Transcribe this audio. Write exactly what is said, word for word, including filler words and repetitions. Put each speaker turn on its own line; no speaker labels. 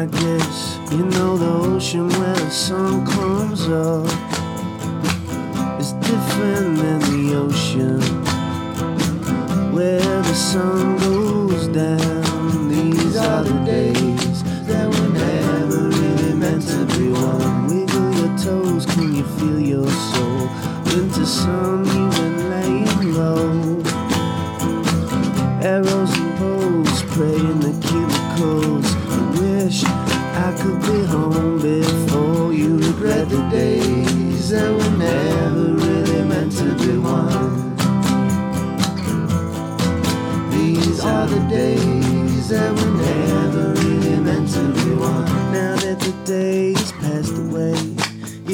I guess you know the ocean where the sun comes up is different than the ocean where the sun goes down. These are the days that were never really meant to be one. Wiggle your toes, can you feel your soul? Winter sun, you went laying low. Arrows and poles, pray in the cubicles. I wish I could be home before you regret the days that were